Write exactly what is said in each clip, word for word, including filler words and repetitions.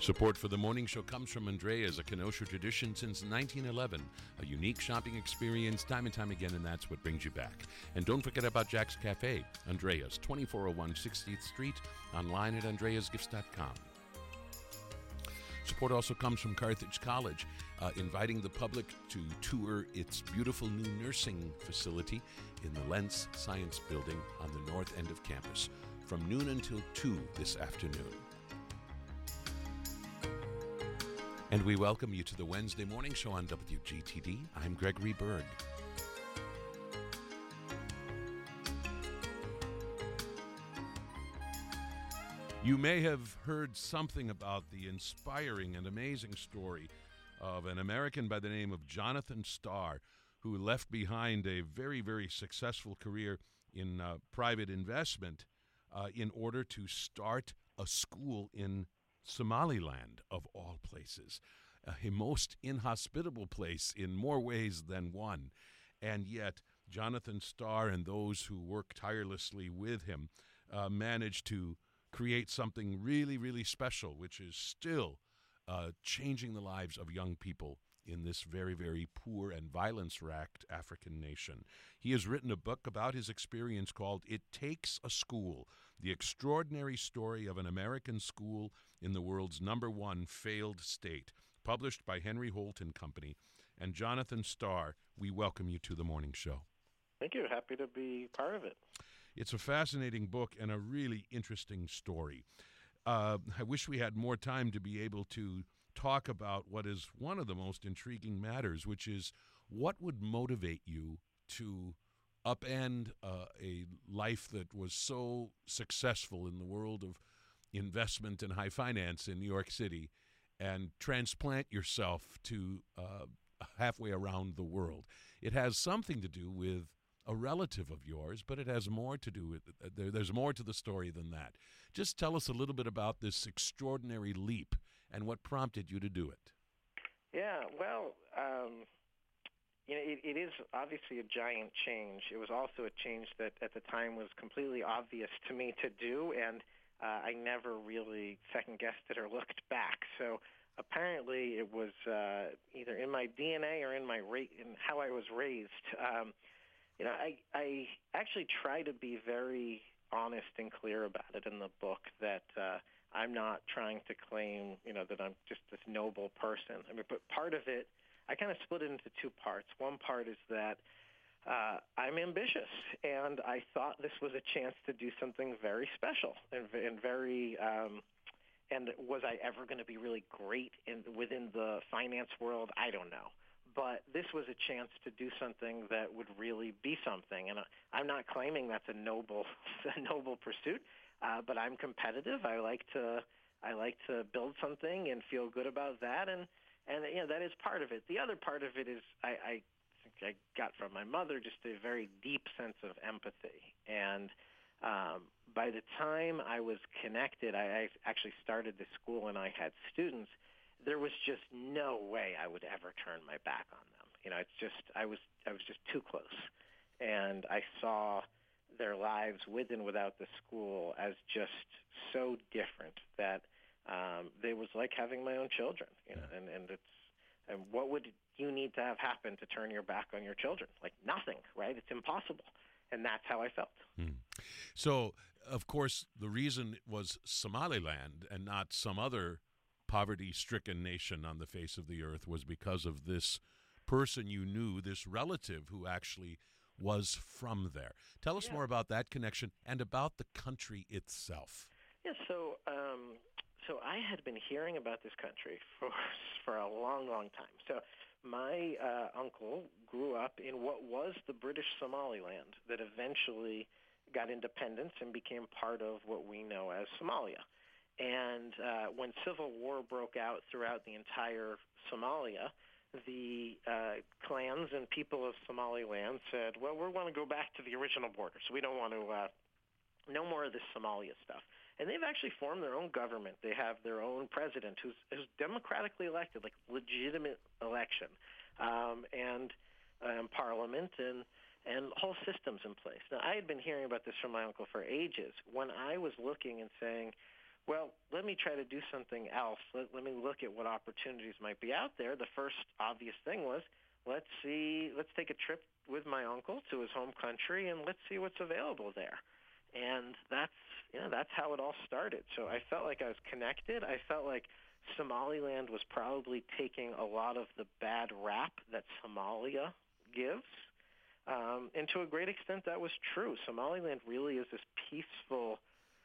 Support for the morning show comes from Andrea's, a Kenosha tradition since nineteen eleven. A unique shopping experience time and time again, and that's what brings you back. And don't forget about Jack's Cafe, Andrea's, twenty-four oh one sixtieth Street, online at andreas gifts dot com. Support also comes from Carthage College, uh, inviting the public to tour its beautiful new nursing facility in the Lentz Science Building on the north end of campus from noon until two this afternoon. And we welcome you to the Wednesday morning show on W G T D. I'm Gregory Berg. You may have heard something about the inspiring and amazing story of an American by the name of Jonathan Starr, who left behind a very, very successful career in uh, private investment uh, in order to start a school in Somaliland, of all places, a most inhospitable place in more ways than one. And yet, Jonathan Starr and those who work tirelessly with him uh, managed to create something really, really special, which is still uh, changing the lives of young people in this very, very poor and violence-racked African nation. He has written a book about his experience called It Takes a School, the extraordinary story of an American school in the world's number one failed state, published by Henry Holt and Company. And Jonathan Starr, we welcome you to the morning show. Thank you. Happy to be part of it. It's a fascinating book and a really interesting story. Uh, I wish we had more time to be able to talk about what is one of the most intriguing matters, which is what would motivate you to upend uh, a life that was so successful in the world of investment and high finance in New York City and transplant yourself to uh, halfway around the world. It has something to do with a relative of yours, but it has more to do with, uh, there, there's more to the story than that. Just tell us a little bit about this extraordinary leap and what prompted you to do it. Yeah, well, um, you know, it, it is obviously a giant change. It was also a change that at the time was completely obvious to me to do, and uh, I never really second-guessed it or looked back. So apparently it was uh, either in my D N A or in my ra- in how I was raised. Um, You know, I, I actually try to be very honest and clear about it in the book, that uh, I'm not trying to claim, you know, that I'm just this noble person. I mean, but part of it, I kind of split it into two parts. One part is that uh, I'm ambitious, and I thought this was a chance to do something very special and, and very, um, and was I ever going to be really great in, within the finance world? I don't know. But this was a chance to do something that would really be something, and I'm not claiming that's a noble, a noble pursuit. Uh, but I'm competitive. I like to, I like to build something and feel good about that, and and you know that is part of it. The other part of it is I, I think I got from my mother just a very deep sense of empathy, and um, by the time I was connected, I, I actually started the school and I had students. There was just no way I would ever turn my back on them. You know, it's just I was I was just too close, and I saw their lives with and without the school as just so different that um, it was like having my own children. You know, and and it's and what would you need to have happen to turn your back on your children? Like nothing, right? It's impossible. And that's how I felt. Hmm. So, of course, the reason it was Somaliland and not some other poverty-stricken nation on the face of the earth was because of this person you knew, this relative who actually was from there. Tell us yeah. more about that connection and about the country itself. Yeah, so um, so I had been hearing about this country for for a long, long time. So my uh, uncle grew up in what was the British Somaliland that eventually got independence and became part of what we know as Somalia. And uh, when civil war broke out throughout the entire Somalia, the uh, clans and people of Somaliland said, well, we want to go back to the original border, so we don't want to, uh, no more of this Somalia stuff. And they've actually formed their own government. They have their own president who's, who's democratically elected, like legitimate election, um, and um, parliament and, and whole systems in place. Now, I had been hearing about this from my uncle for ages. When I was looking and saying, well, let me try to do something else. Let, let me look at what opportunities might be out there. The first obvious thing was, let's see, let's take a trip with my uncle to his home country and let's see what's available there. And that's, you know, that's how it all started. So I felt like I was connected. I felt like Somaliland was probably taking a lot of the bad rap that Somalia gives. Um, and to a great extent, that was true. Somaliland really is this peaceful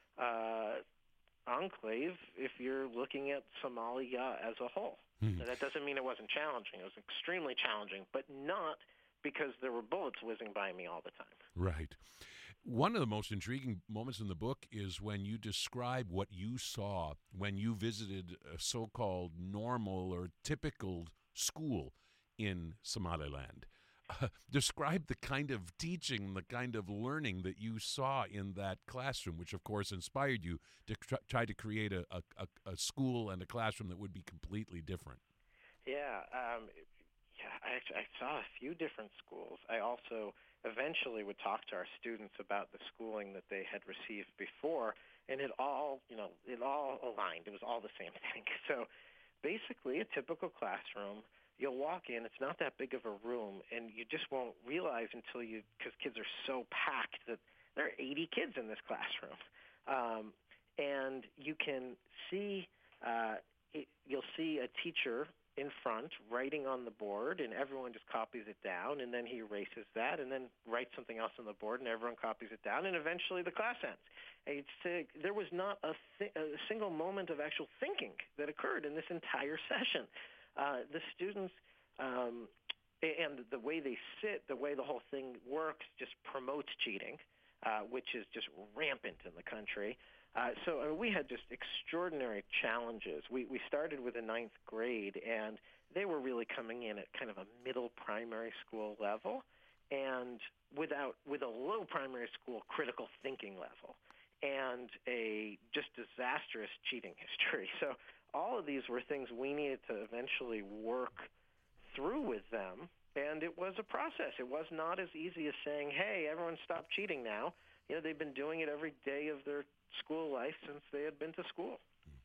uh, enclave if you're looking at Somalia as a whole. Hmm. And that doesn't mean it wasn't challenging. It was extremely challenging, but not because there were bullets whizzing by me all the time. Right. One of the most intriguing moments in the book is when you describe what you saw when you visited a so-called normal or typical school in Somaliland. Uh, describe the kind of teaching, the kind of learning that you saw in that classroom, which, of course, inspired you to tr- try to create a, a, a school and a classroom that would be completely different. Yeah, um, yeah. I actually I saw a few different schools. I also eventually would talk to our students about the schooling that they had received before, and it all, you know, it all aligned. It was all the same thing. So basically a typical classroom, you'll walk in, it's not that big of a room, and you just won't realize until you, because kids are so packed that there are eighty kids in this classroom. Um, and you can see, uh, it, you'll see a teacher in front writing on the board, and everyone just copies it down, and then he erases that and then writes something else on the board, and everyone copies it down, and eventually the class ends. It's, uh, there was not a, th- a single moment of actual thinking that occurred in this entire session. Uh, the students, um, and the way they sit, the way the whole thing works just promotes cheating, uh, which is just rampant in the country. Uh, so I mean, we had just extraordinary challenges. We we started with a ninth grade, and they were really coming in at kind of a middle primary school level, and without with a low primary school critical thinking level, and a just disastrous cheating history. So all of these were things we needed to eventually work through with them, and it was a process. It was not as easy as saying, "Hey, everyone, stop cheating now." You know, they've been doing it every day of their school life since they had been to school.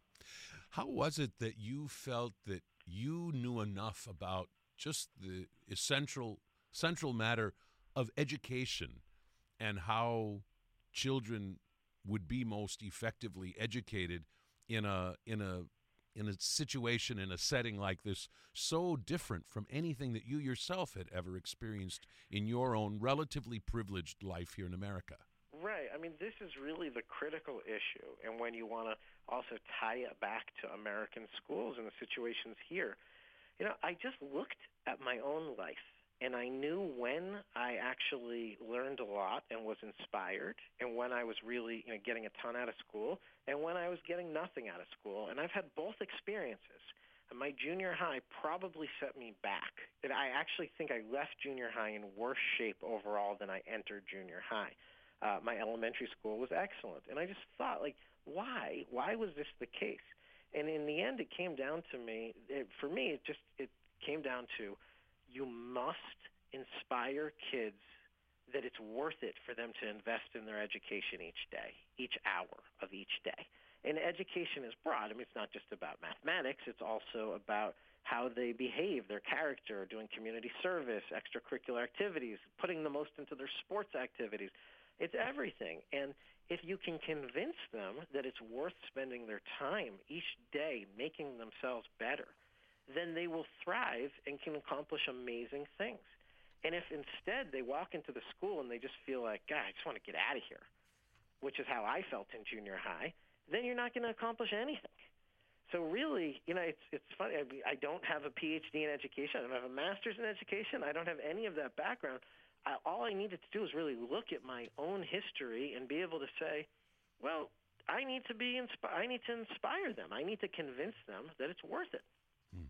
How was it that you felt that you knew enough about just the essential central matter of education and how children would be most effectively educated in a in a in a situation, in a setting like this, so different from anything that you yourself had ever experienced in your own relatively privileged life here in America? Right. I mean, this is really the critical issue. And when you want to also tie it back to American schools and the situations here, you know, I just looked at my own life, and I knew when I actually learned a lot and was inspired, and when I was really, you know, getting a ton out of school, and when I was getting nothing out of school. And I've had both experiences. And my junior high probably set me back. And I actually think I left junior high in worse shape overall than I entered junior high. Uh, my elementary school was excellent. And I just thought, like, why? Why was this the case? And in the end, it came down to me, it, for me, it just it came down to you must inspire kids that it's worth it for them to invest in their education each day, each hour of each day. And education is broad. I mean, it's not just about mathematics. It's also about how they behave, their character, doing community service, extracurricular activities, putting the most into their sports activities. It's everything. And if you can convince them that it's worth spending their time each day making themselves better, then they will thrive and can accomplish amazing things. And if instead they walk into the school and they just feel like, God, I just want to get out of here, which is how I felt in junior high, then you're not going to accomplish anything. So really, you know, it's it's funny. I, I don't have a P H D in education. I don't have a master's in education. I don't have any of that background. I, all I needed to do is really look at my own history and be able to say, well, I need to be inspi- I need to inspire them. I need to convince them that it's worth it. Hmm.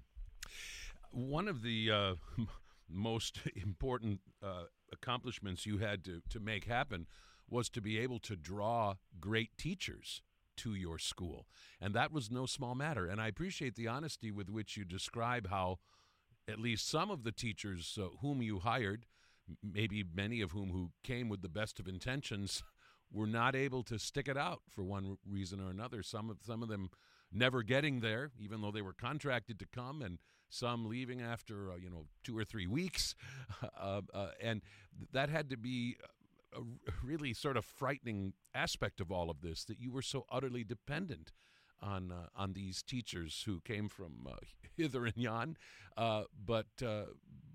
One of the uh, most important uh, accomplishments you had to, to make happen was to be able to draw great teachers to your school. And that was no small matter. And I appreciate the honesty with which you describe how at least some of the teachers uh, whom you hired, maybe many of whom who came with the best of intentions, were not able to stick it out for one reason or another. Some of some of them never getting there, even though they were contracted to come, and some leaving after uh, you know two or three weeks, uh, uh, and that had to be a really sort of frightening aspect of all of this, that you were so utterly dependent on uh, on these teachers who came from uh, hither and yon, uh, but uh,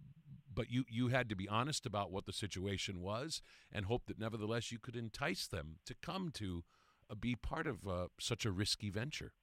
but you, you had to be honest about what the situation was and hope that nevertheless you could entice them to come to uh, be part of uh, such a risky venture.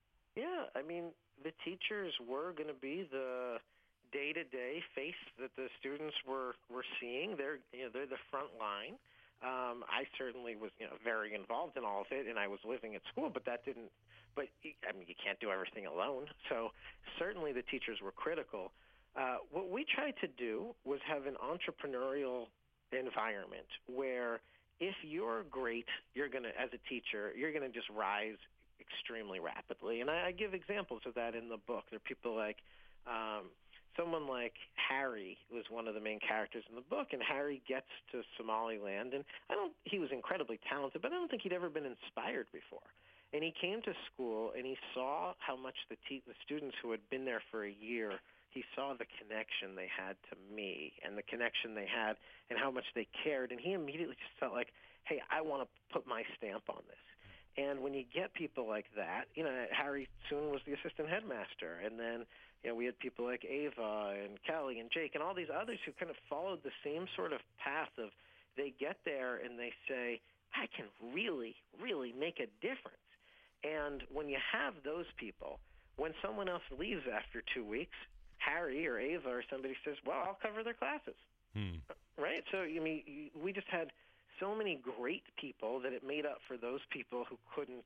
Yeah, I mean, the teachers were going to be the day-to-day face that the students were, were seeing. They're you know they're the front line. Um, I certainly was you know very involved in all of it, and I was living at school. But that didn't. But I mean, you can't do everything alone. So certainly the teachers were critical. Uh, what we tried to do was have an entrepreneurial environment where if you're great, you're gonna as a teacher, you're gonna just rise extremely rapidly. And I, I give examples of that in the book. There are people like um, someone like Harry was one of the main characters in the book, and Harry gets to Somaliland, and I don't. He was incredibly talented, but I don't think he'd ever been inspired before. And he came to school, and he saw how much the, te- the students who had been there for a year, he saw the connection they had to me and the connection they had and how much they cared. And he immediately just felt like, hey, I want to put my stamp on this. And when you get people like that, you know, Harry soon was the assistant headmaster. And then, you know, we had people like Ava and Kelly and Jake and all these others who kind of followed the same sort of path of they get there and they say, I can really, really make a difference. And when you have those people, when someone else leaves after two weeks, Harry or Ava or somebody says, well, I'll cover their classes. Hmm. Right? So, I mean, we just had so many great people that it made up for those people who couldn't,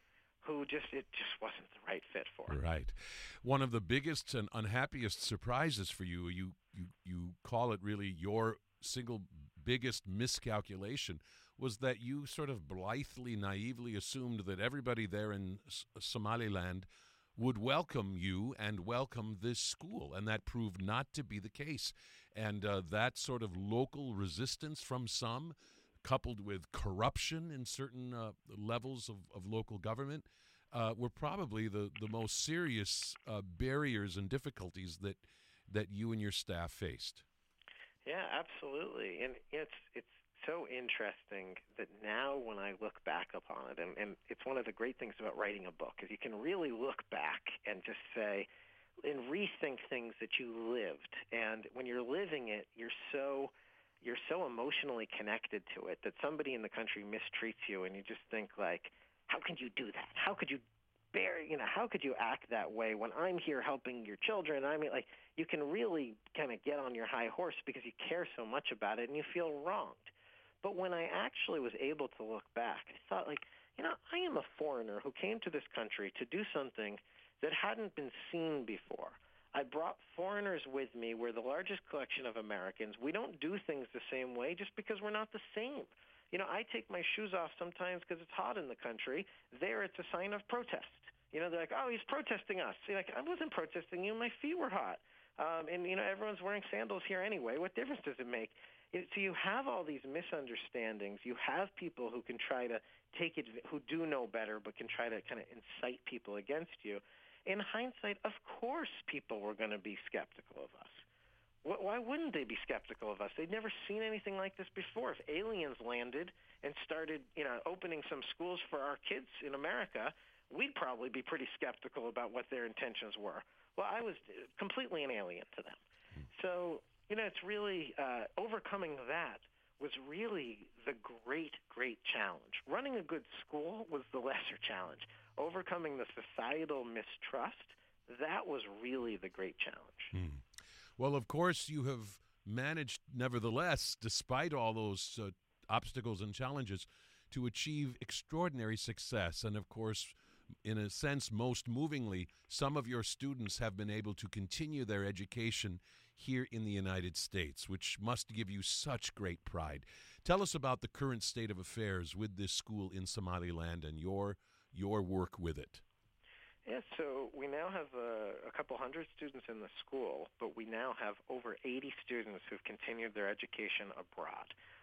who just, it just wasn't the right fit for. Right. One of the biggest and unhappiest surprises for you, you, you, you call it really your single biggest miscalculation, was that you sort of blithely, naively assumed that everybody there in S- Somaliland would welcome you and welcome this school, and that proved not to be the case. And uh, that sort of local resistance from some, coupled with corruption in certain uh, levels of, of local government, uh, were probably the, the most serious uh, barriers and difficulties that that you and your staff faced. Yeah, absolutely. And it's it's so interesting that now when I look back upon it, and, and it's one of the great things about writing a book, is you can really look back and just say, and rethink things that you lived. And when you're living it, you're so you're so emotionally connected to it that somebody in the country mistreats you, and you just think like, how could you do that? How could you bear, you know, how could you act that way when I'm here helping your children? I mean, like, you can really kind of get on your high horse because you care so much about it and you feel wronged. But when I actually was able to look back, I thought, like, you know, I am a foreigner who came to this country to do something that hadn't been seen before. I brought foreigners with me. We're the largest collection of Americans. We don't do things the same way just because we're not the same. You know, I take my shoes off sometimes because it's hot in the country. There, it's a sign of protest. You know, they're like, oh, he's protesting us. You're like, I wasn't protesting you. My feet were hot. Um, and, you know, everyone's wearing sandals here anyway. What difference does it make? It, so you have all these misunderstandings. You have people who can try to take it, who do know better, but can try to kind of incite people against you. In hindsight, of course people were going to be skeptical of us. Why wouldn't they be skeptical of us? They'd never seen anything like this before. If aliens landed and started, you know, opening some schools for our kids in America, we'd probably be pretty skeptical about what their intentions were. Well, I was completely an alien to them. So, you know, it's really uh, overcoming that was really the great, great challenge. Running a good school was the lesser challenge. Overcoming the societal mistrust, that was really the great challenge. Hmm. Well, of course, you have managed, nevertheless, despite all those uh, obstacles and challenges, to achieve extraordinary success. And, of course, in a sense, most movingly, some of your students have been able to continue their education here in the United States, which must give you such great pride. Tell us about the current state of affairs with this school in Somaliland and your your work with it. Yeah, so we now have a, a couple hundred students in the school, but we now have over eighty students who've continued their education abroad.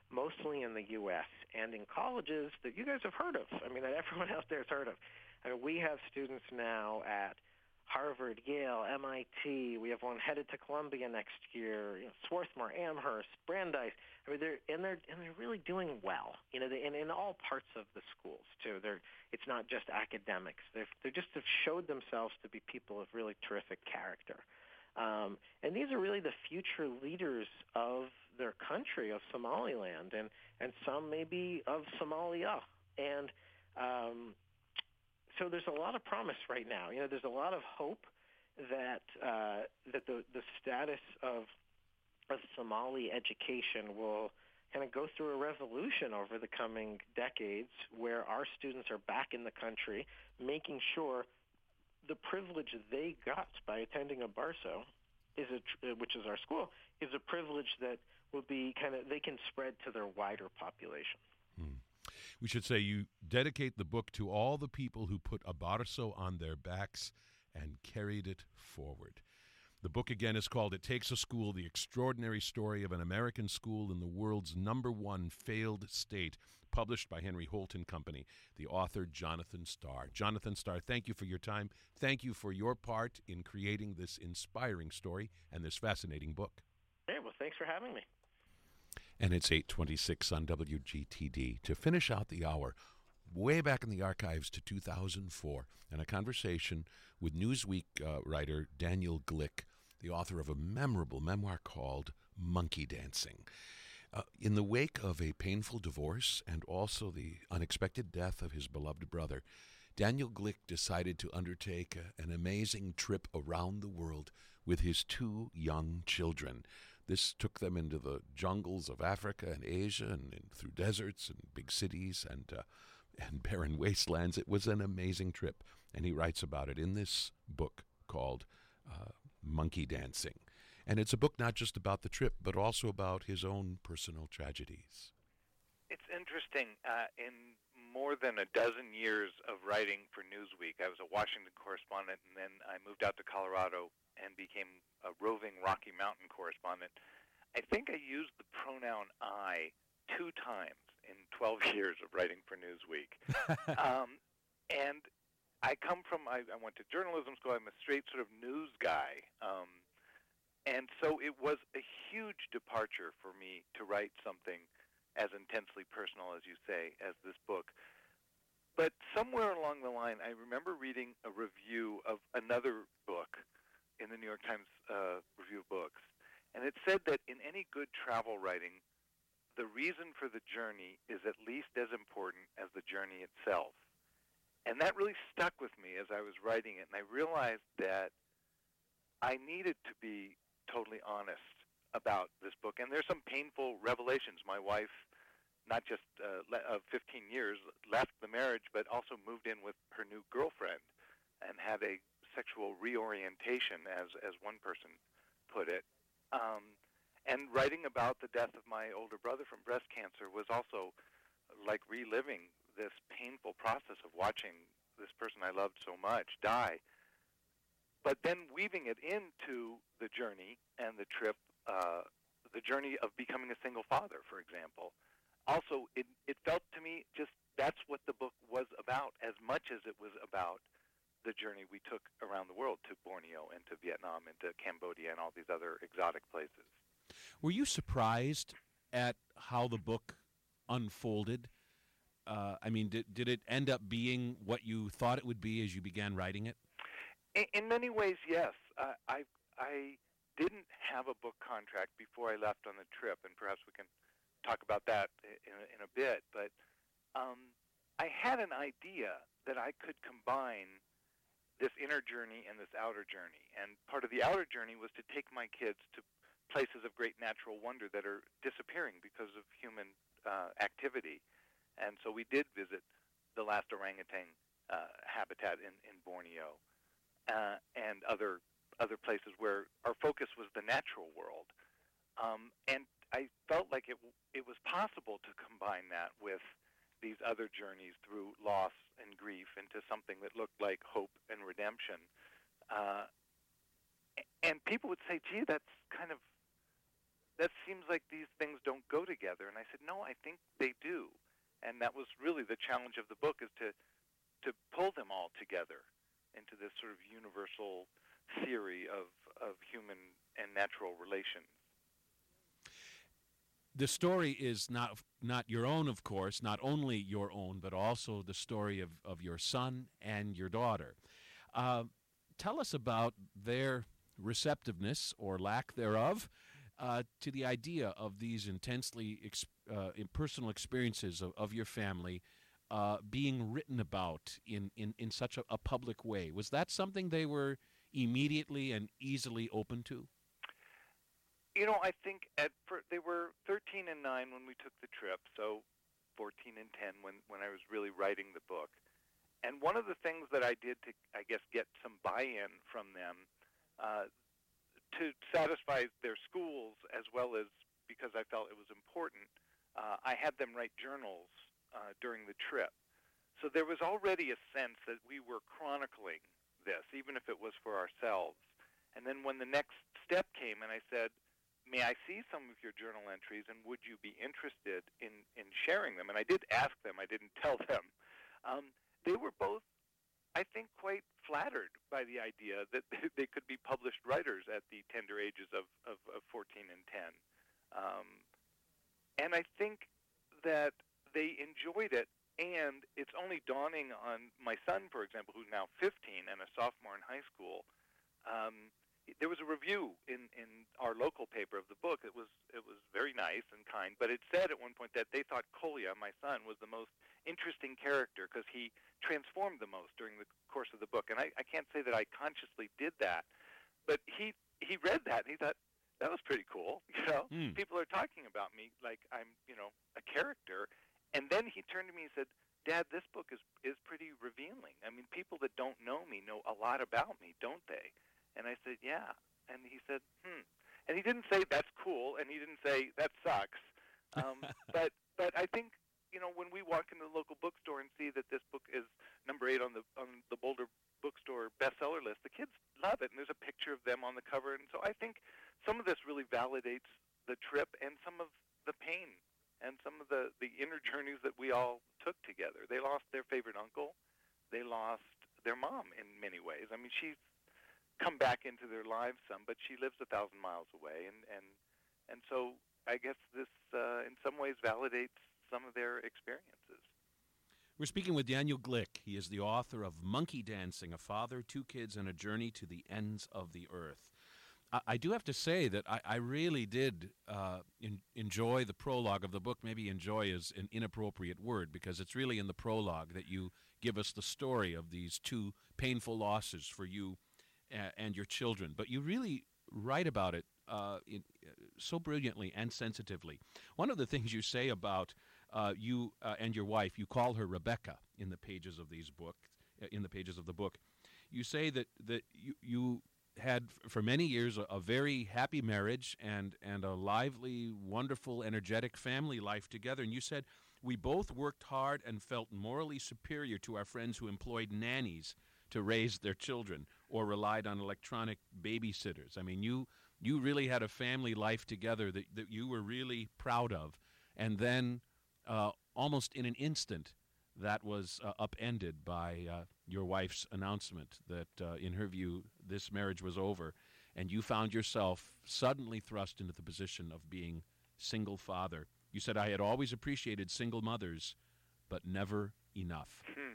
mostly in the U S and in colleges that you guys have heard of. I mean, that everyone out there has heard of. I mean, we have students now at Harvard, Yale, M I T. We have one headed to Columbia next year. You know, Swarthmore, Amherst, Brandeis. I mean, they're and they're and they're really doing well. You know, they, and in all parts of the schools too. They're it's not just academics. They've they just have showed themselves to be people of really terrific character. Um, and these are really the future leaders of their country, of Somaliland, and and some maybe of Somalia. And um, so there's a lot of promise right now. You know, there's a lot of hope that uh, that the the status of of Somali education will kind of go through a revolution over the coming decades, where our students are back in the country, making sure the privilege they got by attending a BARSO, is a, which is our school, is a privilege that will be kind of they can spread to their wider population. Hmm. We should say you dedicate the book to all the people who put a BARSO on their backs and carried it forward. The book, again, is called It Takes a School, The Extraordinary Story of an American School in the World's Number One Failed State, published by Henry Holt and Company, the author Jonathan Starr. Jonathan Starr, thank you for your time. Thank you for your part in creating this inspiring story and this fascinating book. Hey, well, thanks for having me. And it's eight twenty-six on W G T D. To finish out the hour, way back in the archives to two thousand four, and a conversation with Newsweek uh, writer Daniel Glick, the author of a memorable memoir called Monkey Dancing. Uh, in the wake of a painful divorce and also the unexpected death of his beloved brother, Daniel Glick decided to undertake a, an amazing trip around the world with his two young children. This took them into the jungles of Africa and Asia and, and through deserts and big cities and uh, and barren wastelands. It was an amazing trip, and he writes about it in this book called uh, Monkey Dancing. And it's a book not just about the trip, but also about his own personal tragedies. It's interesting. Uh, in more than a dozen years of writing for Newsweek, I was a Washington correspondent, and then I moved out to Colorado and became a roving Rocky Mountain correspondent. I think I used the pronoun I two times in twelve years of writing for Newsweek. um, and I come from, I, I went to journalism school. I'm a straight sort of news guy. Um, and so it was a huge departure for me to write something as intensely personal, as you say, as this book. But somewhere along the line, I remember reading a review of another book in the New York Times uh, Review of Books. And it said that in any good travel writing, the reason for the journey is at least as important as the journey itself. And that really stuck with me as I was writing it. And I realized that I needed to be totally honest about this book. And there's some painful revelations. My wife, not just uh, of fifteen years, left the marriage, but also moved in with her new girlfriend and had a sexual reorientation, as as one person put it. Um, and writing about the death of my older brother from breast cancer was also like reliving this painful process of watching this person I loved so much die. But then weaving it into the journey and the trip, uh, the journey of becoming a single father, for example. Also, it, it felt to me just that's what the book was about, as much as it was about the journey we took around the world to Borneo and to Vietnam and to Cambodia and all these other exotic places. Were you surprised at how the book unfolded? Uh, I mean, did, did it end up being what you thought it would be as you began writing it? In, in many ways, yes. Uh, I I didn't have a book contract before I left on the trip, and perhaps we can talk about that in, in a bit. But um, I had an idea that I could combine this inner journey and this outer journey. And part of the outer journey was to take my kids to places of great natural wonder that are disappearing because of human uh, activity. And so we did visit the last orangutan uh, habitat in, in Borneo uh, and other other places where our focus was the natural world. Um, and I felt like it it was possible to combine that with these other journeys through loss and grief into something that looked like hope and redemption. Uh, and people would say, gee, that's kind of that seems like these things don't go together. And I said, no, I think they do. And that was really the challenge of the book, is to to pull them all together into this sort of universal theory of, of human and natural relations. The story is not not your own, of course, not only your own, but also the story of, of your son and your daughter. Uh, tell us about their receptiveness, or lack thereof, uh, to the idea of these intensely ex- uh, personal experiences of, of your family uh, being written about in, in, in such a, a public way. Was that something they were immediately and easily open to? You know, I think at fir- they were thirteen and nine when we took the trip, so fourteen and ten when, when I was really writing the book. And one of the things that I did to, I guess, get some buy-in from them uh, to satisfy their schools, as well as because I felt it was important, uh, I had them write journals uh, during the trip. So there was already a sense that we were chronicling this, even if it was for ourselves. And then when the next step came and I said, may I see some of your journal entries, and would you be interested in, in sharing them? And I did ask them. I didn't tell them. Um, they were both, I think, quite flattered by the idea that they could be published writers at the tender ages of, of, of fourteen and ten. Um, and I think that they enjoyed it, and it's only dawning on my son, for example, who's now fifteen and a sophomore in high school. Um, There was a review in, in our local paper of the book. It was it was very nice and kind, but it said at one point that they thought Kolya, my son, was the most interesting character because he transformed the most during the course of the book. And I, I can't say that I consciously did that, but he he read that and he thought, that was pretty cool. You know, Mm. people are talking about me like I'm, you know, a character. And then he turned to me and said, Dad, this book is is pretty revealing. I mean, people that don't know me know a lot about me, don't they? And I said, yeah. And he said, hmm. And he didn't say, that's cool, and he didn't say, that sucks. Um, but but I think, you know, when we walk into the local bookstore and see that this book is number eight on the on the Boulder Bookstore bestseller list, the kids love it, and there's a picture of them on the cover. And so I think some of this really validates the trip and some of the pain and some of the, the inner journeys that we all took together. They lost their favorite uncle. They lost their mom in many ways. I mean, she's come back into their lives some, but she lives a thousand miles away, and and and so I guess this uh, in some ways validates some of their experiences. We're speaking with Daniel Glick. He is the author of Monkey Dancing, A Father, Two Kids, and a Journey to the Ends of the Earth. I, I do have to say that I, I really did uh, in, enjoy the prologue of the book. Maybe enjoy is an inappropriate word, because it's really in the prologue that you give us the story of these two painful losses for you and your children, but you really write about it uh, in, uh, so brilliantly and sensitively. One of the things you say about uh, you uh, and your wife, you call her Rebecca in the pages of these book, uh, in the pages of the book. You say that that you, you had for many years a, a very happy marriage and and a lively, wonderful, energetic family life together. And you said, we both worked hard and felt morally superior to our friends who employed nannies to raise their children or relied on electronic babysitters. I mean, you you really had a family life together that, that you were really proud of. And then uh, almost in an instant, that was uh, upended by uh, your wife's announcement that, uh, in her view, this marriage was over. And you found yourself suddenly thrust into the position of being single father. You said, I had always appreciated single mothers, but never enough. Hmm.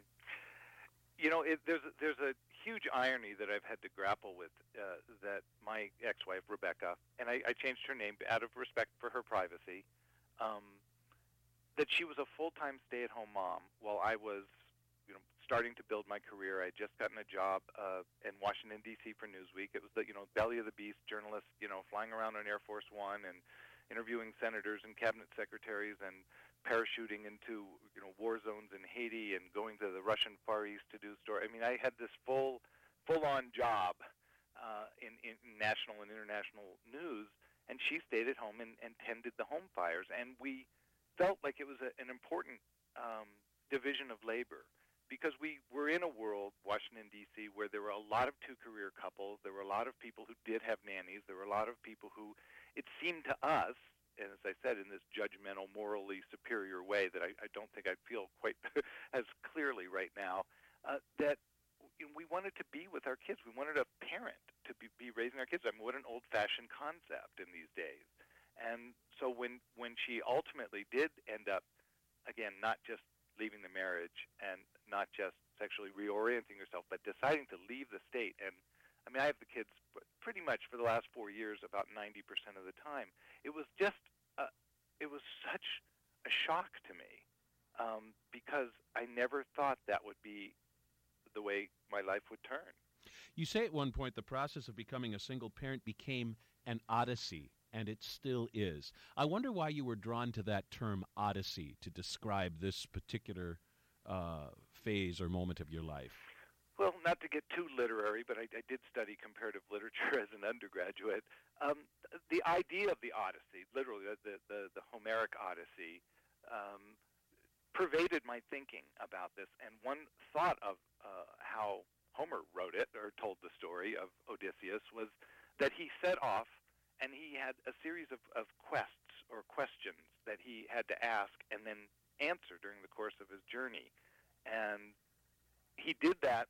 You know, it, there's there's a huge irony that I've had to grapple with. Uh, that my ex-wife Rebecca, and I, I changed her name out of respect for her privacy, um, that she was a full-time stay-at-home mom while I was, you know, starting to build my career. I had just gotten a job uh, in Washington D C for Newsweek. It was the you know belly of the beast journalist, you know, flying around on Air Force One and interviewing senators and cabinet secretaries and parachuting into you know war zones in Haiti and going to the Russian Far East to do story. I mean, I had this full, full-on job uh, in, in national and international news, and she stayed at home and, and tended the home fires. And we felt like it was a, an important um, division of labor because we were in a world, Washington D C, where there were a lot of two-career couples. There were a lot of people who did have nannies. There were a lot of people who it seemed to us, and as I said, in this judgmental, morally superior way that I, I don't think I feel quite as clearly right now, uh, that you know, we wanted to be with our kids. We wanted a parent to be, be raising our kids. I mean, what an old-fashioned concept in these days. And so when, when she ultimately did end up, again, not just leaving the marriage and not just sexually reorienting herself, but deciding to leave the state. And, I mean, I have the kids pretty much for the last four years about ninety percent of the time. It was just, uh, it was such a shock to me um, because I never thought that would be the way my life would turn. You say at one point the process of becoming a single parent became an odyssey, and it still is. I wonder why you were drawn to that term odyssey to describe this particular uh, phase or moment of your life. Well, not to get too literary, but I, I did study comparative literature as an undergraduate. Um, the idea of the Odyssey, literally the, the, the Homeric Odyssey, um, pervaded my thinking about this. And one thought of uh, how Homer wrote it, or told the story of Odysseus, was that he set off and he had a series of, of quests or questions that he had to ask and then answer during the course of his journey. And he did that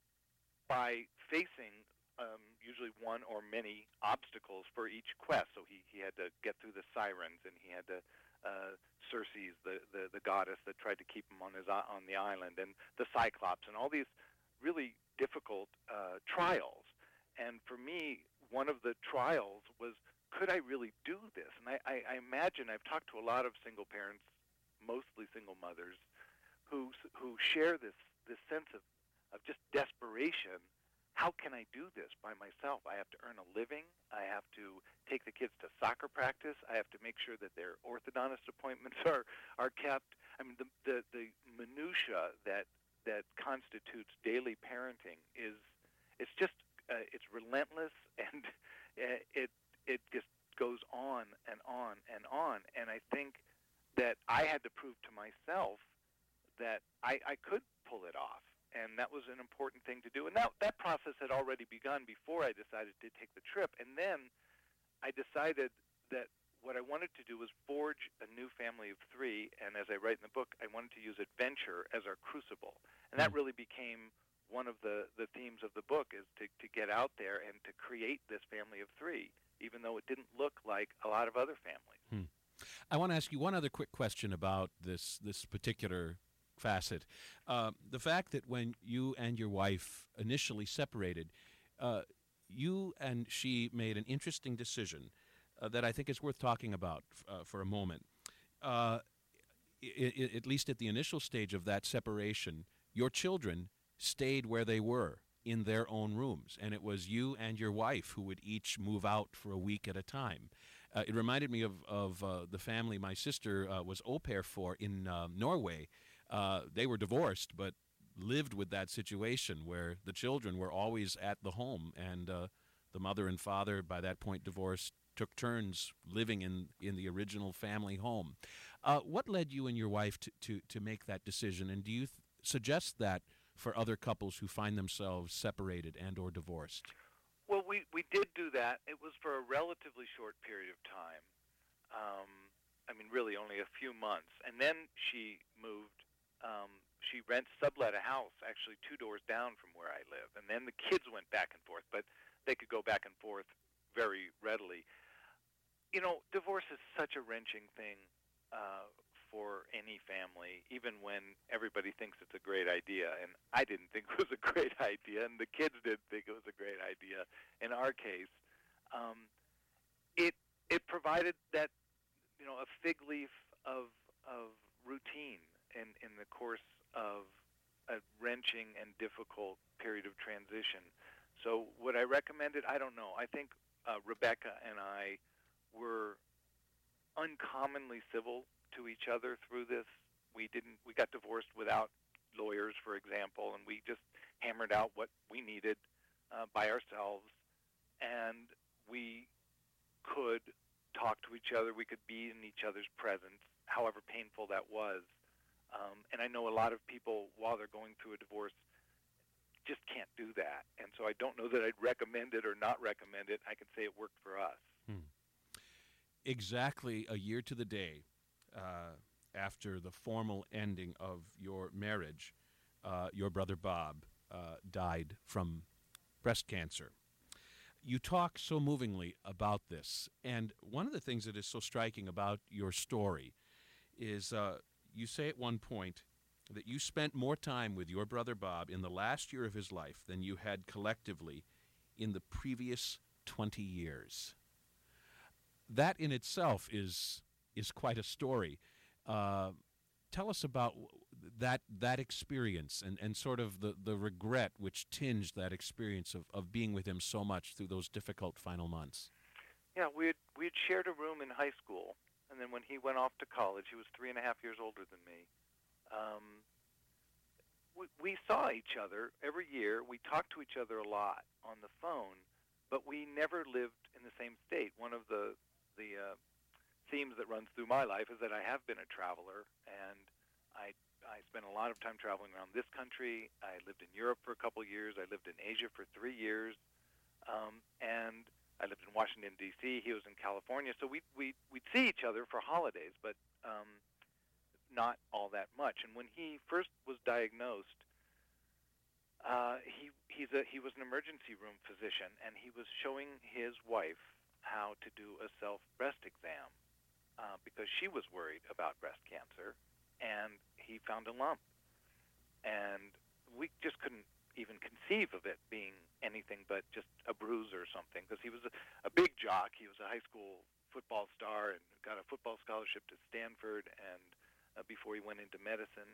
by facing um, usually one or many obstacles for each quest. So he, he had to get through the sirens, and he had to uh, Circe's, the, the, the goddess that tried to keep him on his on the island, and the Cyclops, and all these really difficult uh, trials. And for me, one of the trials was, could I really do this? And I, I, I imagine I've talked to a lot of single parents, mostly single mothers, who who share this this sense of of just desperation. How can I do this by myself? I have to earn a living. I have to take the kids to soccer practice. I have to make sure that their orthodontist appointments are, are kept. I mean, the, the, the minutia that that constitutes daily parenting is it's just uh, it's relentless, and it it just goes on and on and on. And I think that I had to prove to myself that I, I could pull it off. And that was an important thing to do. And that, that process had already begun before I decided to take the trip. And then I decided that what I wanted to do was forge a new family of three. And as I write in the book, I wanted to use adventure as our crucible. And that really became one of the, the themes of the book, is to, to get out there and to create this family of three, even though it didn't look like a lot of other families. Hmm. I want to ask you one other quick question about this, this particular facet. Uh, the fact that when you and your wife initially separated, uh, you and she made an interesting decision uh, that I think is worth talking about f- uh, for a moment. Uh, I- I- at least at the initial stage of that separation, your children stayed where they were in their own rooms, and it was you and your wife who would each move out for a week at a time. Uh, it reminded me of, of uh, the family my sister uh, was au pair for in uh, Norway. Uh, they were divorced, but lived with that situation where the children were always at the home, and uh, the mother and father, by that point divorced, took turns living in, in the original family home. Uh, what led you and your wife to, to, to make that decision, and do you th- suggest that for other couples who find themselves separated and or divorced? Well, we, we did do that. It was for a relatively short period of time. Um, I mean, really only a few months. And then she moved. Um, she rent sublet a house actually two doors down from where I live, and then the kids went back and forth, but they could go back and forth very readily. You know, divorce is such a wrenching thing uh, for any family, even when everybody thinks it's a great idea, and I didn't think it was a great idea, and the kids didn't think it was a great idea. In our case, um, it it provided that, you know, a fig leaf of of routine in, in the course of a wrenching and difficult period of transition. So would I recommend it? I don't know. I think uh, Rebecca and I were uncommonly civil to each other through this. We didn't. We got divorced without lawyers, for example, and we just hammered out what we needed uh, by ourselves. And we could talk to each other. We could be in each other's presence, however painful that was. Um, and I know a lot of people, while they're going through a divorce, just can't do that. And so I don't know that I'd recommend it or not recommend it. I can say it worked for us. Hmm. exactly a year to the day uh, after the formal ending of your marriage, uh, your brother Bob uh, died from breast cancer. You talk so movingly about this, and one of the things that is so striking about your story is uh, you say at one point that you spent more time with your brother Bob in the last year of his life than you had collectively in the previous twenty years. That in itself is is quite a story. Uh, tell us about that that experience and, and sort of the, the regret which tinged that experience of, of being with him so much through those difficult final months. Yeah, we had we had shared a room in high school, and then when he went off to college, he was three and a half years older than me. Um, we, we saw each other every year. We talked to each other a lot on the phone, but we never lived in the same state. One of the the uh, themes that runs through my life is that I have been a traveler, and I I spent a lot of time traveling around this country. I lived in Europe for a couple of years. I lived in Asia for three years, um, and I lived in Washington D C He was in California, so we we we'd see each other for holidays, but um, not all that much. And when he first was diagnosed, uh, he he's a he was an emergency room physician, and he was showing his wife how to do a self breast exam uh, because she was worried about breast cancer, and he found a lump, and we just couldn't even conceive of it being anything but just a bruise or something, because he was a, a big jock. He was a high school football star and got a football scholarship to Stanford, and uh, before he went into medicine,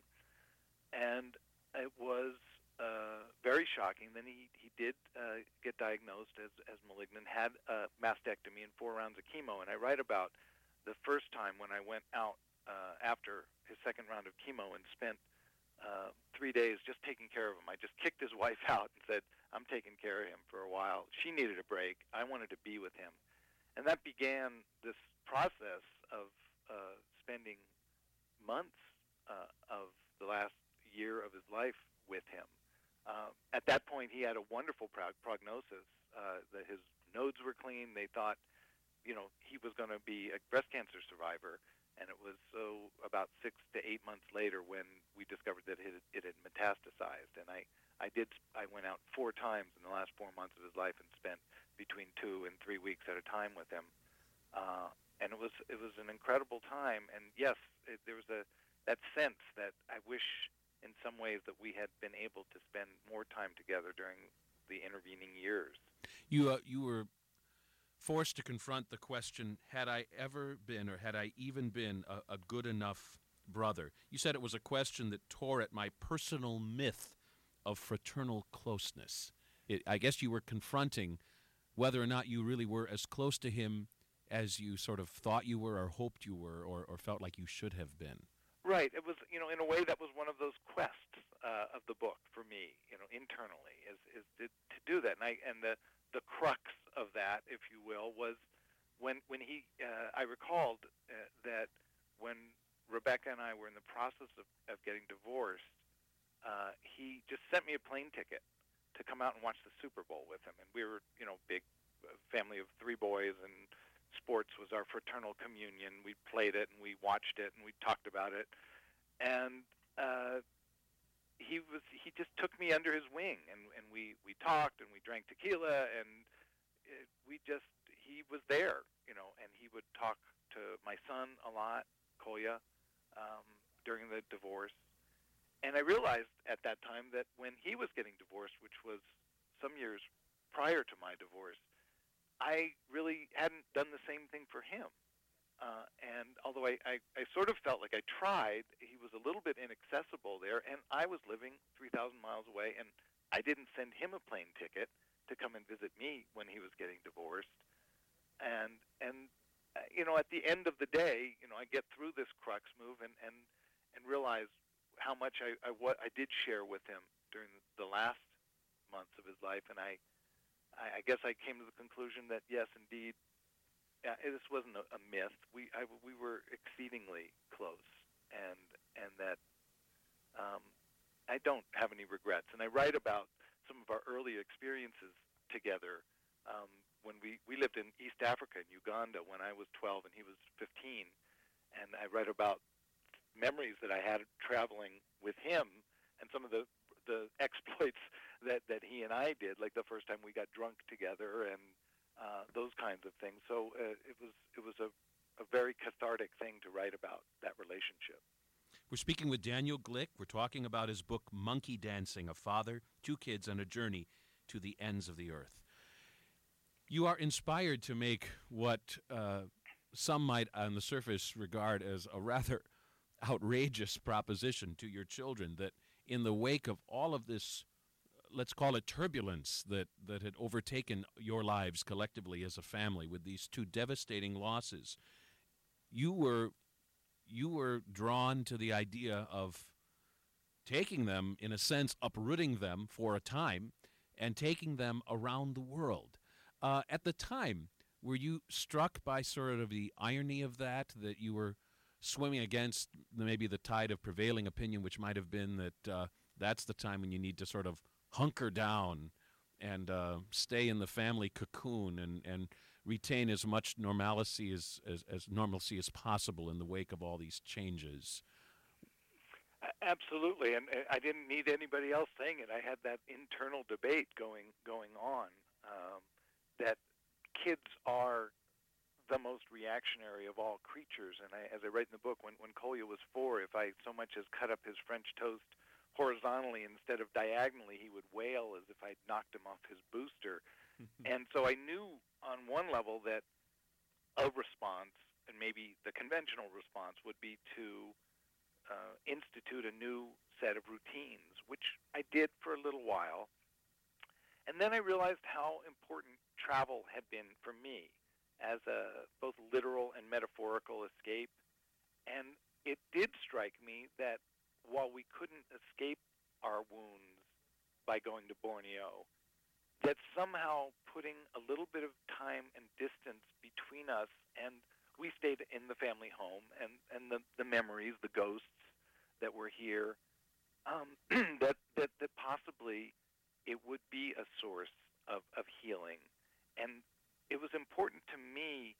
and it was uh, very shocking. Then he he did uh, get diagnosed as as malignant, had a mastectomy and four rounds of chemo, and I write about the first time when I went out uh, after his second round of chemo and spent Uh, three days just taking care of him. I just kicked his wife out and said, I'm taking care of him for a while. She needed a break. I wanted to be with him. And that began this process of uh, spending months uh, of the last year of his life with him. Uh, at that point, he had a wonderful prog- prognosis. Uh, that his nodes were clean. They thought, you know, he was going to be a breast cancer survivor. And it was so about six to eight months later when we discovered that it, it had metastasized. And I, I did. I went out four times in the last four months of his life and spent between two and three weeks at a time with him. Uh, and it was it was an incredible time. And yes, it, there was a that sense that I wish, in some ways, that we had been able to spend more time together during the intervening years. You uh, you were forced to confront the question, had I ever been or had I even been a, a good enough brother? You said it was a question that tore at my personal myth of fraternal closeness. It, I guess you were confronting whether or not you really were as close to him as you sort of thought you were or hoped you were or, or felt like you should have been. Right. It was, you know, in a way that was one of those quests uh, of the book for me, you know, internally, is, is to, to do that. And, I, and the, the crux of that, if you will, was when when he, uh, I recalled uh, that when Rebecca and I were in the process of, of getting divorced, uh, he just sent me a plane ticket to come out and watch the Super Bowl with him. And we were, you know, big family of three boys, and sports was our fraternal communion. We played it, and we watched it, and we talked about it. And uh, he was he just took me under his wing, and, and we, we talked, and we drank tequila, and it, we just, he was there, you know, and he would talk to my son a lot, Kolya, um, during the divorce. And I realized at that time that when he was getting divorced, which was some years prior to my divorce, I really hadn't done the same thing for him. Uh, and although I, I, I sort of felt like I tried, he was a little bit inaccessible there, and I was living three thousand miles away, and I didn't send him a plane ticket to come and visit me when he was getting divorced. And, and uh, you know, at the end of the day, you know, I get through this crux move and, and, and realize how much I, I, what I did share with him during the last months of his life, and I, I, I guess I came to the conclusion that, yes, indeed, yeah, this wasn't a, a myth. We I, we were exceedingly close, and and that um, I don't have any regrets. And I write about some of our early experiences together, um, when we, we lived in East Africa, in Uganda, when I was twelve and he was fifteen. And I read about memories that I had traveling with him and some of the the exploits that, that he and I did, like the first time we got drunk together and uh, those kinds of things. So uh, it was it was a, a very cathartic thing to write about that relationship. We're speaking with Daniel Glick. We're talking about his book, Monkey Dancing, A Father, Two Kids, and a Journey to the Ends of the Earth. You are inspired to make what uh, some might, on the surface, regard as a rather outrageous proposition to your children, that in the wake of all of this, let's call it turbulence, that, that had overtaken your lives collectively as a family with these two devastating losses, you were you were drawn to the idea of taking them, in a sense, uprooting them for a time and taking them around the world. Uh, at the time, were you struck by sort of the irony of that, that you were swimming against maybe the tide of prevailing opinion, which might have been that uh, that's the time when you need to sort of hunker down and uh, stay in the family cocoon and, and retain as much normalcy as, as, as normalcy as possible in the wake of all these changes? Absolutely, and I didn't need anybody else saying it. I had that internal debate going going on, um, that kids are the most reactionary of all creatures. And I, as I write in the book, when, when Kolya was four, if I so much as cut up his French toast horizontally instead of diagonally, he would wail as if I'd knocked him off his booster. And so I knew on one level that a response, and maybe the conventional response, would be to uh, institute a new set of routines, which I did for a little while. And then I realized how important travel had been for me as a both literal and metaphorical escape. And it did strike me that while we couldn't escape our wounds by going to Borneo, that somehow putting a little bit of time and distance between us, and we stayed in the family home, and, and the, the memories, the ghosts that were here, um, that, that, that possibly it would be a source of, of healing. And it was important to me,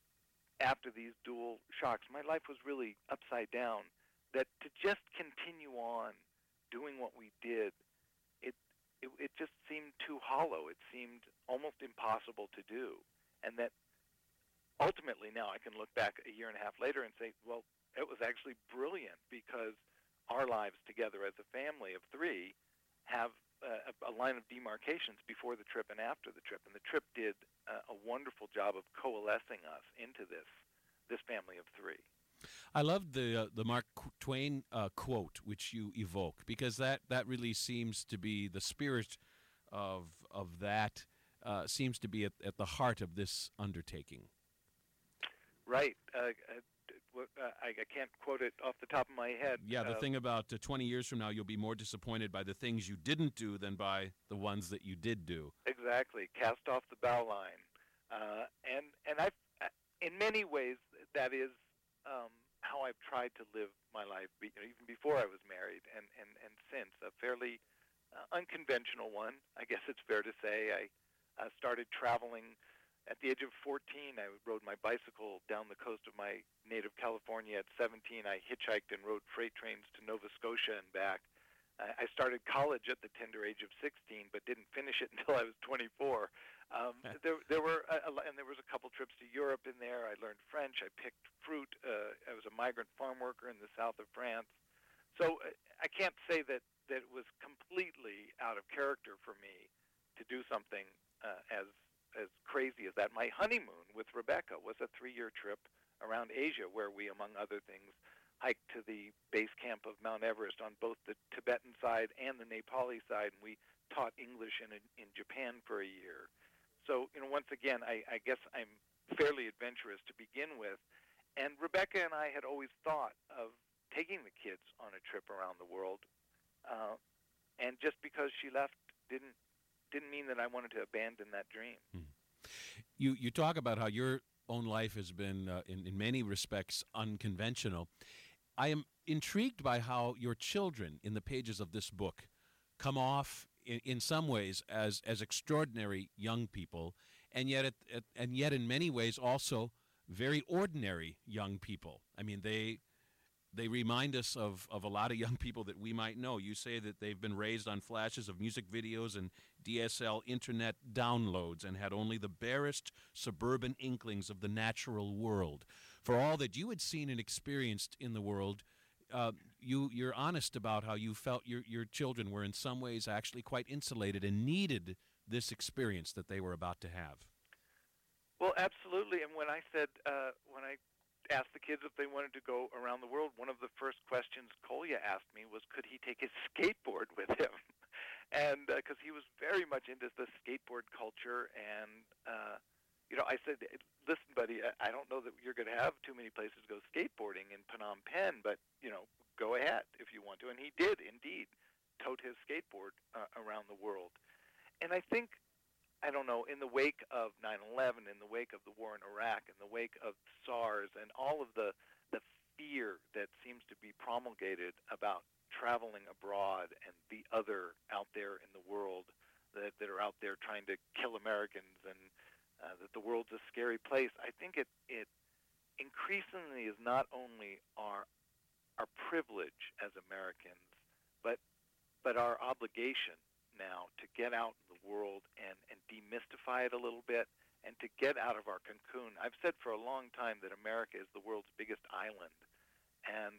after these dual shocks, my life was really upside down, that to just continue on doing what we did, it, it it just seemed too hollow. It seemed almost impossible to do. And that ultimately now I can look back a year and a half later and say, well, it was actually brilliant, because our lives together as a family of three have a, a line of demarcations before the trip and after the trip. And the trip did a, a wonderful job of coalescing us into this this family of three. I loved the uh, the Mark Twain uh, quote which you evoke, because that, that really seems to be the spirit of of that uh, seems to be at, at the heart of this undertaking. Right. Uh, uh, I, I can't quote it off the top of my head. Yeah, the uh, thing about uh, twenty years from now, you'll be more disappointed by the things you didn't do than by the ones that you did do. Exactly. Cast off the bow line. Uh, and and I've, in many ways, that is um, how I've tried to live my life, be, even before I was married, and, and, and since. A fairly uh, unconventional one, I guess it's fair to say. I uh, started traveling at the age of fourteen. I rode my bicycle down the coast of my native California. At seventeen, I hitchhiked and rode freight trains to Nova Scotia and back. I started college at the tender age of sixteen, but didn't finish it until I was twenty-four. Um, there, there were, a, a, and there was a couple trips to Europe in there. I learned French. I picked fruit. Uh, I was a migrant farm worker in the south of France. So uh, I can't say that, that it was completely out of character for me to do something uh, as as crazy as that. My honeymoon with Rebecca was a three-year trip around Asia, where we, among other things, hiked to the base camp of Mount Everest on both the Tibetan side and the Nepali side, and we taught English in in Japan for a year. So, you know, once again, I, I guess I'm fairly adventurous to begin with. And Rebecca and I had always thought of taking the kids on a trip around the world. Uh, and just because she left didn't didn't mean that I wanted to abandon that dream. Hmm. You you talk about how your own life has been, uh, in, in many respects, unconventional. I am intrigued by how your children, in the pages of this book, come off in, in some ways as, as extraordinary young people, and yet, it, it, and yet, in many ways, also very ordinary young people. I mean, they they remind us of, of a lot of young people that we might know. You say that they've been raised on flashes of music videos and D S L internet downloads and had only the barest suburban inklings of the natural world. For all that you had seen and experienced in the world, uh, you, you're honest about how you felt your, your children were in some ways actually quite insulated and needed this experience that they were about to have. Well, absolutely. And when I said, uh, when I asked the kids if they wanted to go around the world, one of the first questions Kolya asked me was, could he take his skateboard with him? And because uh, he was very much into the skateboard culture. And, uh, you know, I said, listen, buddy, I don't know that you're going to have too many places to go skateboarding in Phnom Penh, but, you know, go ahead if you want to. And he did, indeed, tote his skateboard uh, around the world. And I think, I don't know, in the wake of nine eleven, in the wake of the war in Iraq, in the wake of SARS, and all of the, the fear that seems to be promulgated about traveling abroad and the other out there in the world that, that are out there trying to kill Americans, and uh, that the world's a scary place, I think it, it increasingly is not only our, our privilege as Americans, but, but our obligation now to get out in the world and, and demystify it a little bit and to get out of our cocoon. I've said for a long time that America is the world's biggest island, and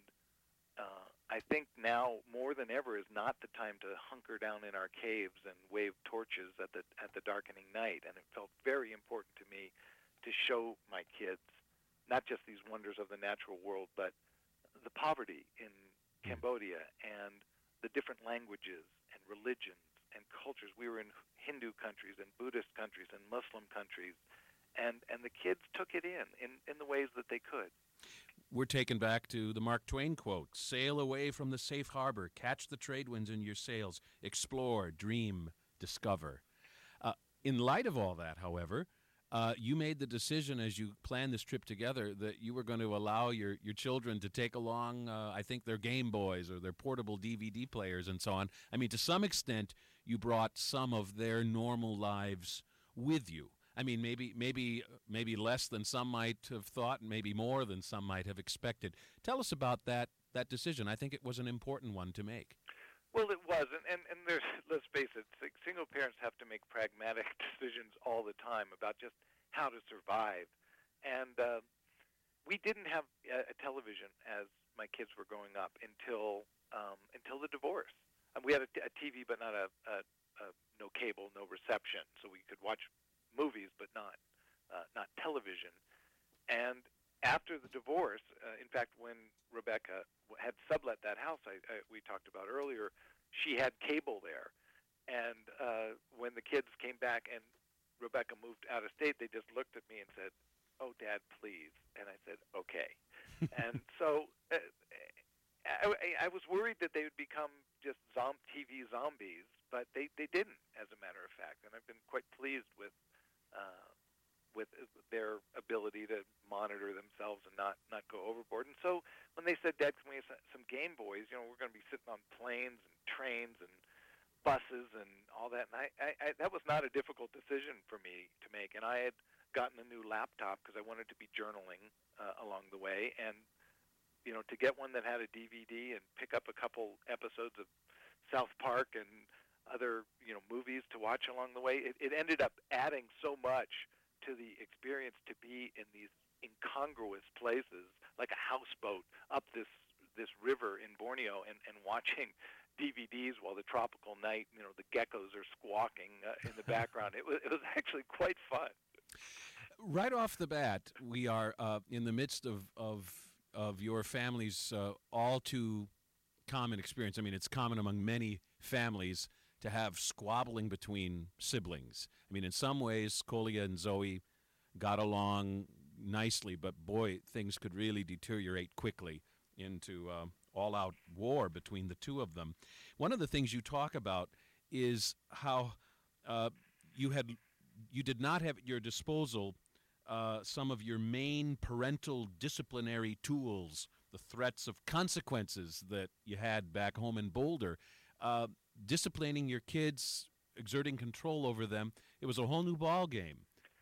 uh, I think now more than ever is not the time to hunker down in our caves and wave torches at the at the darkening night. And it felt very important to me to show my kids not just these wonders of the natural world, but the poverty in Cambodia and the different languages and religions and cultures. We were in Hindu countries and Buddhist countries and Muslim countries, and, and the kids took it in, in in the ways that they could. We're taken back to the Mark Twain quote, sail away from the safe harbor, catch the trade winds in your sails, explore, dream, discover. Uh, in light of all that, however, uh, you made the decision as you planned this trip together that you were going to allow your, your children to take along, uh, I think, their Game Boys or their portable D V D players and so on. I mean, to some extent, you brought some of their normal lives with you. I mean, maybe maybe maybe less than some might have thought, maybe more than some might have expected. Tell us about that that decision. I think it was an important one to make. Well, it was, and, and, and there's, let's face it, single parents have to make pragmatic decisions all the time about just how to survive. And uh, we didn't have a, a television as my kids were growing up until um, until the divorce. And we had a, a T V, but not a, a, a no cable, no reception, so we could watch movies, but not uh, not television. And after the divorce, uh, in fact, when Rebecca had sublet that house I, I, we talked about earlier, she had cable there. And uh, when the kids came back and Rebecca moved out of state, they just looked at me and said, "Oh, Dad, please." And I said, "Okay." And so uh, I, I was worried that they would become just zom- T V zombies, but they, they didn't, as a matter of fact. And I've been quite pleased with uh, with their ability to monitor themselves and not, not go overboard. And so when they said, "Dad, can we have some Game Boys? You know, we're going to be sitting on planes and trains and buses and all that." And I, I, I that was not a difficult decision for me to make. And I had gotten a new laptop because I wanted to be journaling uh, along the way. And, you know, to get one that had a D V D and pick up a couple episodes of South Park and other, you know, movies to watch along the way, it, it ended up adding so much to the experience to be in these incongruous places, like a houseboat up this this river in Borneo, and, and watching D V Ds while the tropical night, you know, the geckos are squawking uh, in the background. It was it was actually quite fun. Right off the bat, we are uh, in the midst of of of your family's uh, all too common experience. I mean, it's common among many families to have squabbling between siblings. I mean, in some ways, Kolya and Zoe got along nicely, but boy, things could really deteriorate quickly into uh, all-out war between the two of them. One of the things you talk about is how uh, you had you did not have at your disposal uh, some of your main parental disciplinary tools, the threats of consequences that you had back home in Boulder. Uh, disciplining your kids, exerting control over them, it was a whole new ball game.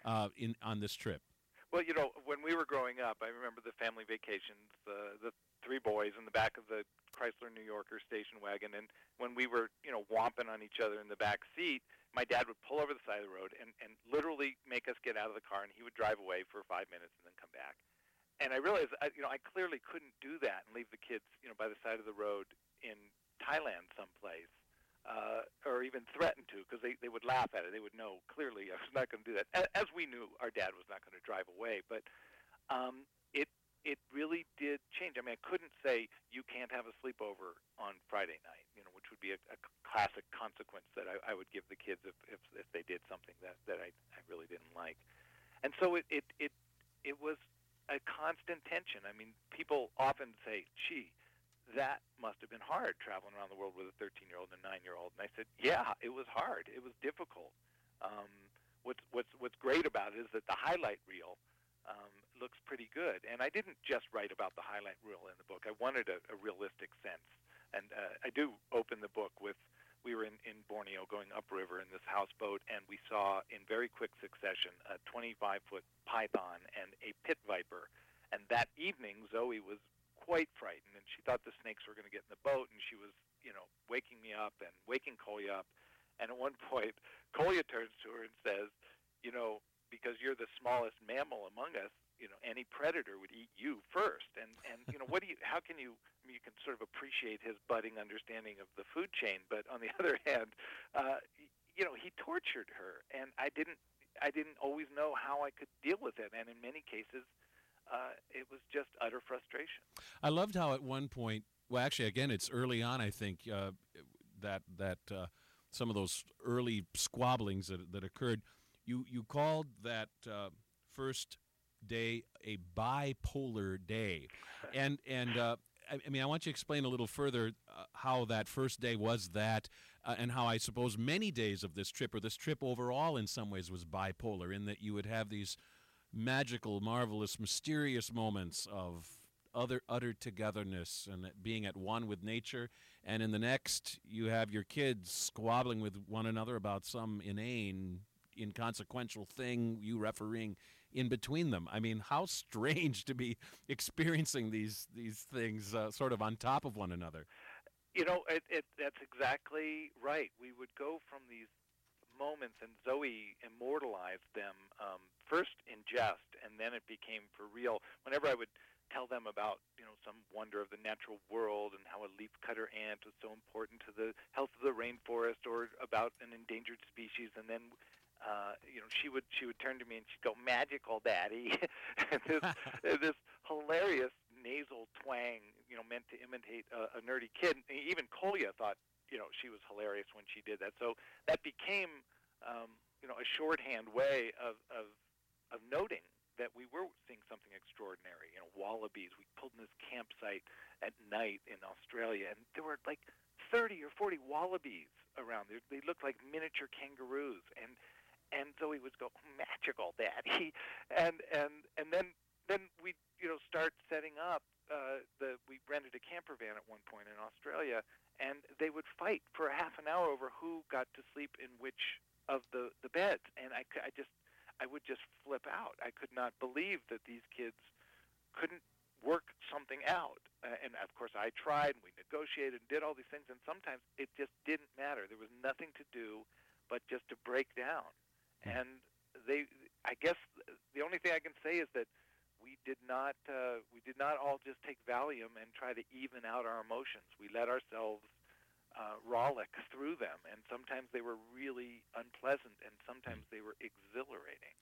uh, in on this trip? Well, you know, when we were growing up, I remember the family vacations, uh, the three boys in the back of the Chrysler New Yorker station wagon, and when we were, you know, whomping on each other in the back seat, my dad would pull over the side of the road and, and literally make us get out of the car, and he would drive away for five minutes and then come back. And I realized, I, you know, I clearly couldn't do that and leave the kids, you know, by the side of the road in Thailand someplace, uh, or even threaten to, because they, they would laugh at it. They would know clearly I was not going to do that, as, as we knew our dad was not going to drive away. But um, it it really did change. I mean, I couldn't say you can't have a sleepover on Friday night, you know, which would be a, a classic consequence that I, I would give the kids if, if if they did something that, that I, I really didn't like. And so it, it, it, it was a constant tension. I mean, people often say, gee, that must have been hard traveling around the world with a thirteen-year-old and a nine-year-old. And I said, yeah, it was hard. It was difficult. Um, what's, what's, what's great about it is that the highlight reel um, looks pretty good. And I didn't just write about the highlight reel in the book. I wanted a, a realistic sense. And uh, I do open the book with, we were in, in Borneo going upriver in this houseboat, and we saw in very quick succession a twenty-five foot python and a pit viper. And that evening, Zoe was quite frightened, and she thought the snakes were going to get in the boat, and she was, you know, waking me up and waking Kolya up. And at one point, Kolya turns to her and says, you know, because you're the smallest mammal among us, you know, any predator would eat you first. And, and you know, what do you, how can you, I mean, you can sort of appreciate his budding understanding of the food chain, but on the other hand, uh, you know, he tortured her, and I didn't, I didn't always know how I could deal with it. And in many cases, uh, it was just utter frustration. I loved how at one point, well, actually, again, it's early on, I think, uh, that, that uh, some of those early squabblings that, that occurred, you, you called that uh, first day a bipolar day. And, and uh, I, I mean, I want you to explain a little further uh, how that first day was that, uh, and how I suppose many days of this trip, or this trip overall in some ways, was bipolar, in that you would have these magical, marvelous, mysterious moments of other utter togetherness and being at one with nature, and in the next you have your kids squabbling with one another about some inane, inconsequential thing, you refereeing in between them. I mean, how strange to be experiencing these these things uh, sort of on top of one another. You know, it, it, that's exactly right. We would go from these moments, and Zoe immortalized them, um, first in jest, and then it became for real. Whenever I would tell them about, you know, some wonder of the natural world and how a leafcutter ant was so important to the health of the rainforest, or about an endangered species, and then Uh, you know, she would she would turn to me and she'd go, "Magical, Daddy," and this this hilarious nasal twang, you know, meant to imitate a, a nerdy kid. And even Kolya thought, you know, she was hilarious when she did that. So that became, um, you know, a shorthand way of, of of noting that we were seeing something extraordinary. You know, wallabies. We pulled in this campsite at night in Australia, and there were like thirty or forty wallabies around there. They looked like miniature kangaroos, and And Zoe would go, "Magical, Daddy," and and and then then we you know start setting up. Uh, the we rented a camper van at one point in Australia, and they would fight for a half an hour over who got to sleep in which of the the beds, and I, I just I would just flip out. I could not believe that these kids couldn't work something out, uh, and of course I tried, and we negotiated and did all these things, and sometimes it just didn't matter. There was nothing to do but just to break down. And they, I guess, the only thing I can say is that we did not, uh, we did not all just take Valium and try to even out our emotions. We let ourselves uh, rollick through them, and sometimes they were really unpleasant, and sometimes they were exhilarating.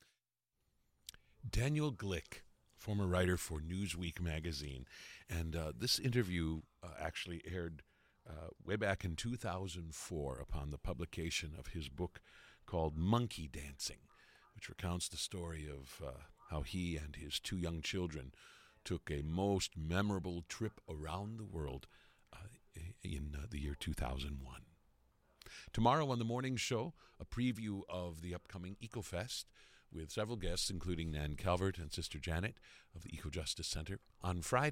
Daniel Glick, former writer for Newsweek magazine, and uh, this interview uh, actually aired uh, way back in two thousand four upon the publication of his book called Monkey Dancing, which recounts the story of uh, how he and his two young children took a most memorable trip around the world uh, in uh, the year two thousand one. Tomorrow on the morning show, a preview of the upcoming EcoFest with several guests, including Nan Calvert and Sister Janet of the Eco Justice Center. On Friday,